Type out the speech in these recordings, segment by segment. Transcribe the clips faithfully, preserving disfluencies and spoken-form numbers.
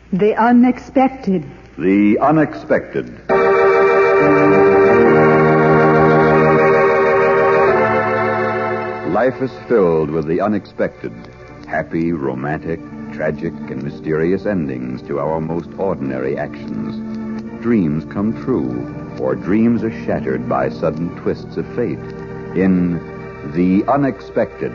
The unexpected. The unexpected. Life is filled with the unexpected. Happy, romantic, tragic, and mysterious endings to our most ordinary actions. Dreams come true, or dreams are shattered by sudden twists of fate. In The Unexpected.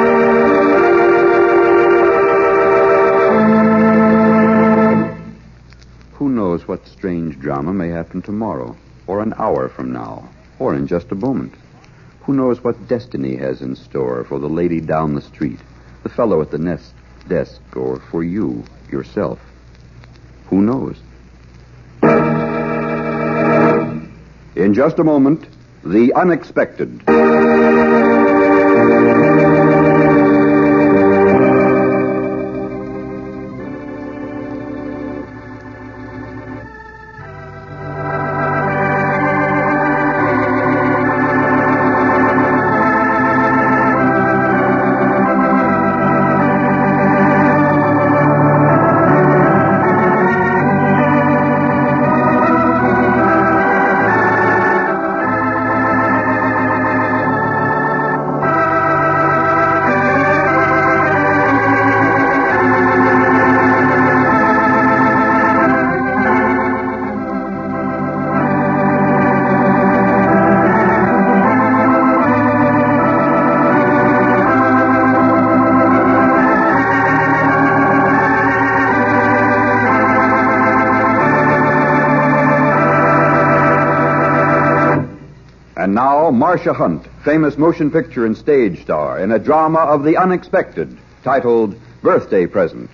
Who knows what strange drama may happen tomorrow, or an hour from now, or in just a moment? Who knows what destiny has in store for the lady down the street, the fellow at the nest desk, or for you, yourself? Who knows? In just a moment, The Unexpected. And now, Marcia Hunt, famous motion picture and stage star, in a drama of the unexpected, titled Birthday Present.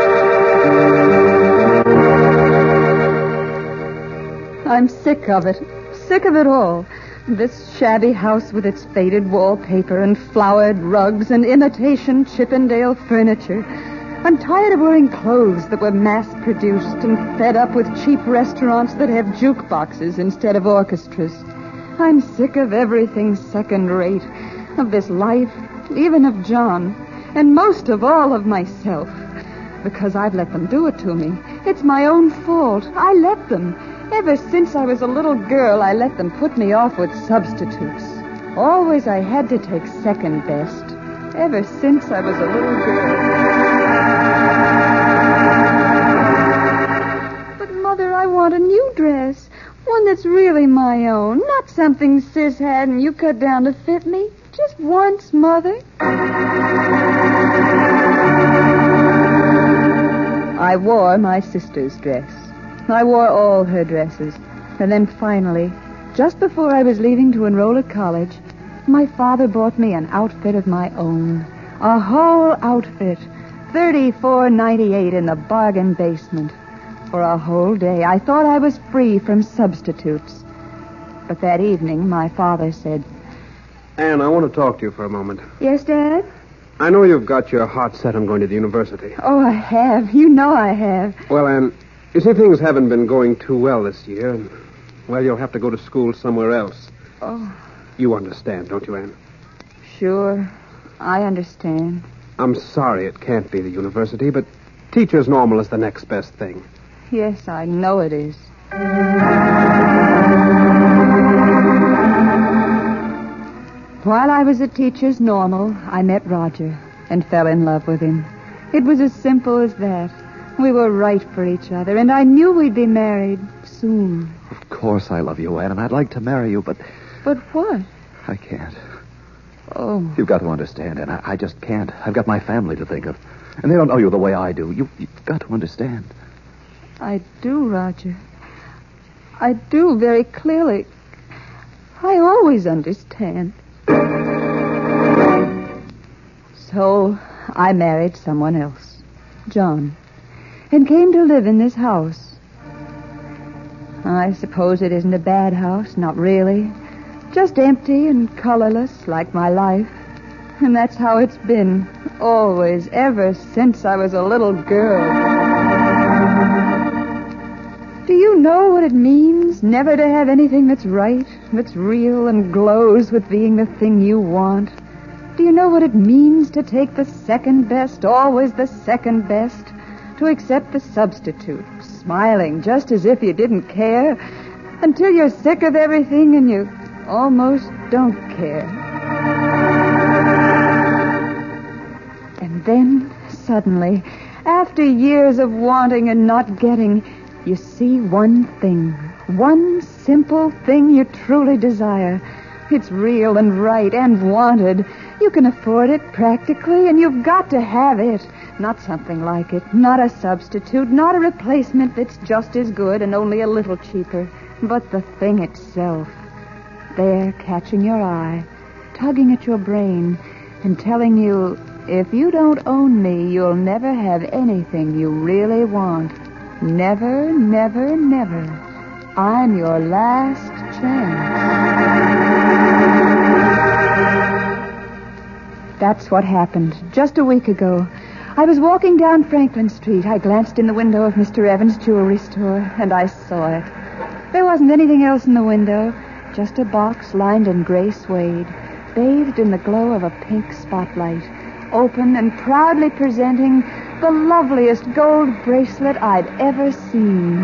I'm sick of it. Sick of it all. This shabby house with its faded wallpaper and flowered rugs and imitation Chippendale furniture. I'm tired of wearing clothes that were mass-produced and fed up with cheap restaurants that have jukeboxes instead of orchestras. I'm sick of everything second-rate, of this life, even of John, and most of all of myself, because I've let them do it to me. It's my own fault. I let them. Ever since I was a little girl, I let them put me off with substitutes. Always I had to take second best. Ever since I was a little girl. But, Mother, I want a new dress. One that's really my own, not something Sis had and you cut down to fit me. Just once, Mother. I wore my sister's dress. I wore all her dresses. And then finally, just before I was leaving to enroll at college, my father bought me an outfit of my own. A whole outfit. thirty-four ninety-eight in the bargain basement. For a whole day, I thought I was free from substitutes. But that evening, my father said... Anne, I want to talk to you for a moment. Yes, Dad? I know you've got your heart set on going to the university. Oh, I have. You know I have. Well, Anne, you see, things haven't been going too well this year, and, well, you'll have to go to school somewhere else. Oh. You understand, don't you, Anne? Sure. I understand. I'm sorry it can't be the university, but teacher's normal is the next best thing. Yes, I know it is. While I was at Teacher's Normal, I met Roger and fell in love with him. It was as simple as that. We were right for each other, and I knew we'd be married soon. Of course I love you, Anne, and I'd like to marry you, but... But what? I can't. Oh. You've got to understand, Anne. I, I just can't. I've got my family to think of, and they don't know you the way I do. You, you've got to understand. I do, Roger. I do, very clearly. I always understand. So I married someone else, John, and came to live in this house. I suppose it isn't a bad house, not really. Just empty and colorless, like my life. And that's how it's been, always, ever since I was a little girl. Do you know what it means, never to have anything that's right, that's real and glows with being the thing you want? Do you know what it means to take the second best, always the second best? to accept the substitute, smiling just as if you didn't care, until you're sick of everything and you almost don't care. And then, suddenly, after years of wanting and not getting, you see one thing, one simple thing you truly desire. It's real and right and wanted. You can afford it practically, and you've got to have it. Not something like it, not a substitute, not a replacement that's just as good and only a little cheaper, but the thing itself. There, catching your eye, tugging at your brain, and telling you, if you don't own me, you'll never have anything you really want. Never, never, never. I'm your last chance. That's what happened just a week ago. I was walking down Franklin Street. I glanced in the window of Mister Evans' jewelry store, and I saw it. There wasn't anything else in the window, just a box lined in gray suede, bathed in the glow of a pink spotlight, open and proudly presenting the loveliest gold bracelet I'd ever seen.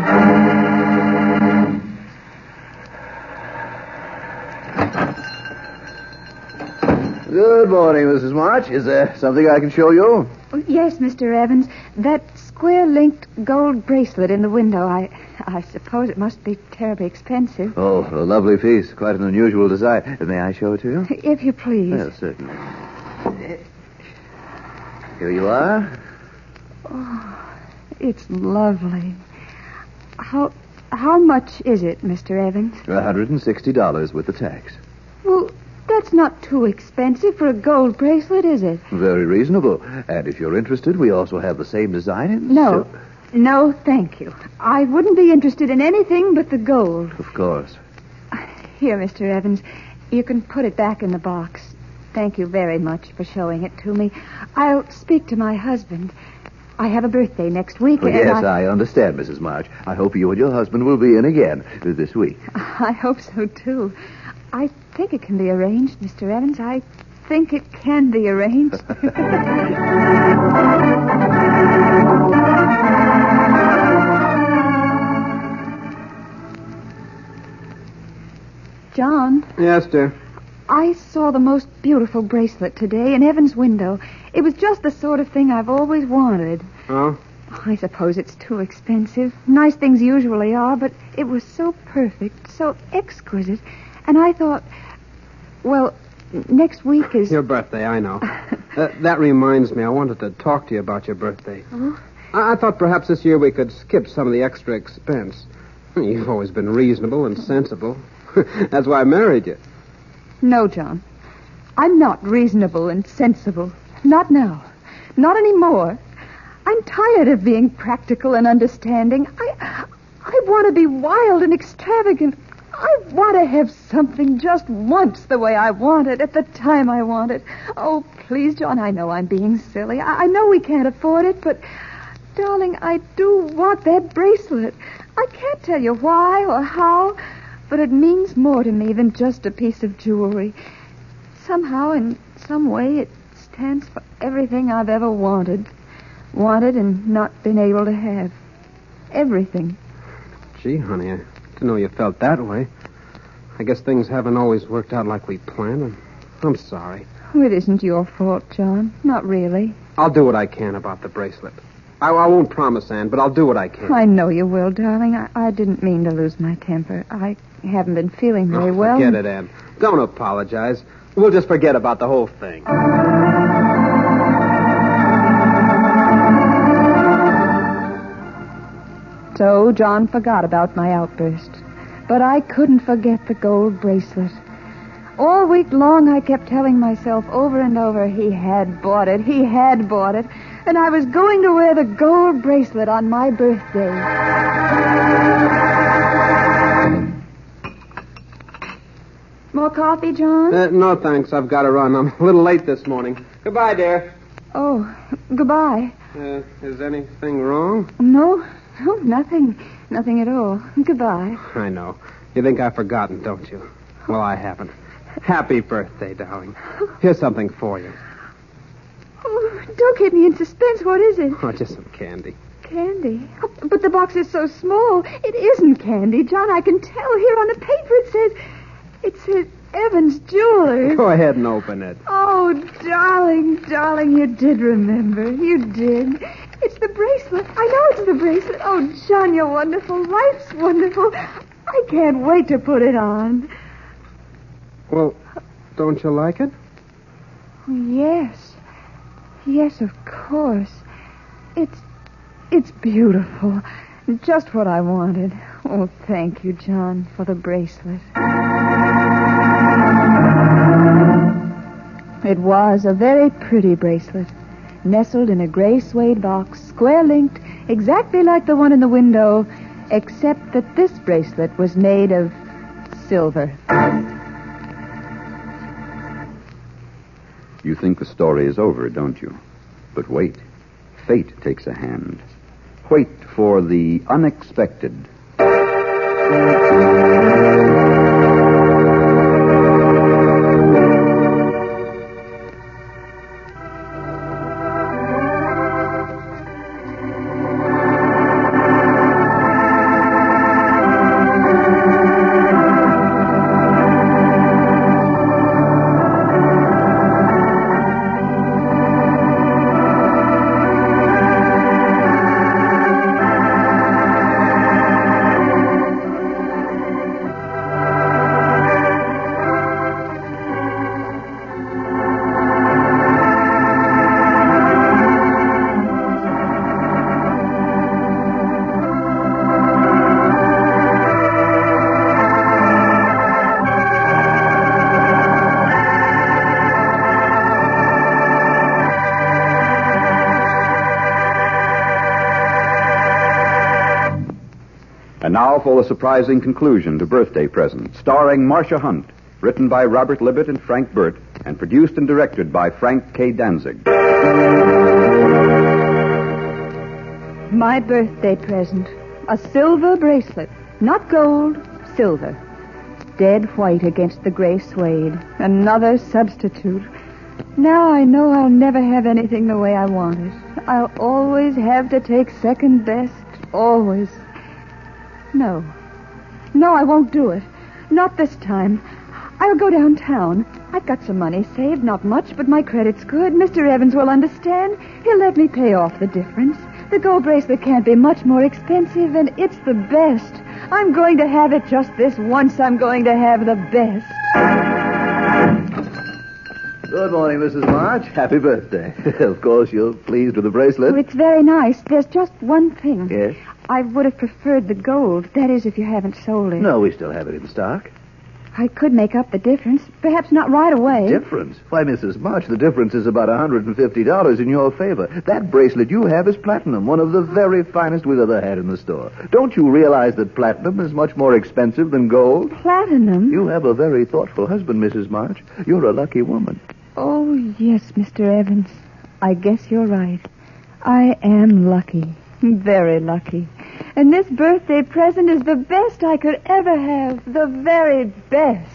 Good morning, Missus March. Is there something I can show you? Oh, yes, Mister Evans. That square-linked gold bracelet in the window, I I suppose it must be terribly expensive. Oh, a lovely piece. Quite an unusual design. May I show it to you? If you please. Yes, certainly. Here you are. Oh, it's lovely. How how much is it, Mister Evans? one hundred sixty dollars with the tax. Well, that's not too expensive for a gold bracelet, is it? Very reasonable. And if you're interested, we also have the same design in No. sil- No, thank you. I wouldn't be interested in anything but the gold. Of course. Here, Mister Evans, you can put it back in the box. Thank you very much for showing it to me. I'll speak to my husband. I have a birthday next week. Well, and yes, I... I understand, Missus March. I hope you and your husband will be in again this week. I hope so, too. I think it can be arranged, Mister Evans. I think it can be arranged. John? Yes, dear. I saw the most beautiful bracelet today in Evan's window. It was just the sort of thing I've always wanted. Oh? I suppose it's too expensive. Nice things usually are, but it was so perfect, so exquisite. And I thought, well, next week is... Your birthday, I know. uh, that reminds me, I wanted to talk to you about your birthday. Oh? I-, I thought perhaps this year we could skip some of the extra expense. You've always been reasonable and sensible. That's why I married you. No, John. I'm not reasonable and sensible. Not now. Not anymore. I'm tired of being practical and understanding. I I want to be wild and extravagant. I want to have something just once the way I want it, at the time I want it. Oh, please, John, I know I'm being silly. I, I know we can't afford it, but, darling, I do want that bracelet. I can't tell you why or how, but it means more to me than just a piece of jewelry. Somehow, in some way, it stands for everything I've ever wanted. Wanted and not been able to have. Everything. Gee, honey, I didn't know you felt that way. I guess things haven't always worked out like we planned. I'm, I'm sorry. Oh, it isn't your fault, John. Not really. I'll do what I can about the bracelet. I, I won't promise, Anne, but I'll do what I can. I know you will, darling. I, I didn't mean to lose my temper. I haven't been feeling very oh, well. Forget it, Anne. Don't apologize. We'll just forget about the whole thing. So John forgot about my outburst. But I couldn't forget the gold bracelet. All week long I kept telling myself over and over he had bought it, he had bought it, and I was going to wear the gold bracelet on my birthday. More coffee, John? Uh, no, thanks. I've got to run. I'm a little late this morning. Goodbye, dear. Oh, goodbye. Uh, is anything wrong? No, no, nothing. Nothing at all. Goodbye. I know. You think I've forgotten, don't you? Well, I haven't. Happy birthday, darling. Here's something for you. Oh, don't keep me in suspense. What is it? Oh, just some candy. candy. Oh, but the box is so small. It isn't candy, John. I can tell here on the paper. It says, it says Evans Jewelers. Go ahead and open it. Oh, darling, darling, you did remember. You did. It's the bracelet. I know it's the bracelet. Oh, John, you're wonderful. Life's wonderful. I can't wait to put it on. Well, don't you like it? Yes. Yes, of course. It's it's beautiful. Just what I wanted. Oh, thank you, John, for the bracelet. It was a very pretty bracelet, nestled in a gray suede box, square-linked, exactly like the one in the window, except that this bracelet was made of silver. You think the story is over, don't you? But wait. Fate takes a hand. Wait for the unexpected. And now for the surprising conclusion to Birthday Present, starring Marcia Hunt, written by Robert Libet and Frank Burt, and produced and directed by Frank K. Danzig. My birthday present. A silver bracelet. Not gold, silver. Dead white against the gray suede. Another substitute. Now I know I'll never have anything the way I want it. I'll always have to take second best. Always. No. No, I won't do it. Not this time. I'll go downtown. I've got some money saved, not much, but my credit's good. Mister Evans will understand. He'll let me pay off the difference. The gold bracelet can't be much more expensive, and it's the best. I'm going to have it just this once. I'm going to have the best. Good morning, Missus March. Happy birthday. Of course, you're pleased with the bracelet. Oh, it's very nice. There's just one thing. Yes? I would have preferred the gold. That is, if you haven't sold it. No, we still have it in stock. I could make up the difference. Perhaps not right away. Difference? Why, Missus March, the difference is about one hundred fifty dollars in your favor. That bracelet you have is platinum, one of the very finest we've ever had in the store. Don't you realize that platinum is much more expensive than gold? Platinum? You have a very thoughtful husband, Missus March. You're a lucky woman. Oh, yes, Mister Evans. I guess you're right. I am lucky. Very lucky. And this birthday present is the best I could ever have. The very best.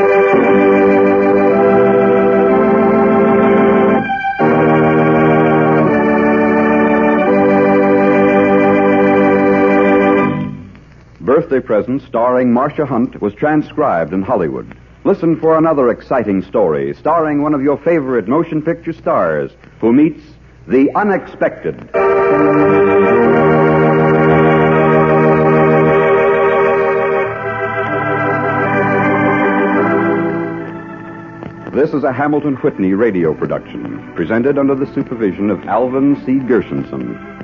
Birthday Present, starring Marcia Hunt, was transcribed in Hollywood. Listen for another exciting story, starring one of your favorite motion picture stars, who meets the unexpected. This is a Hamilton Whitney radio production, presented under the supervision of Alvin C. Gershenson.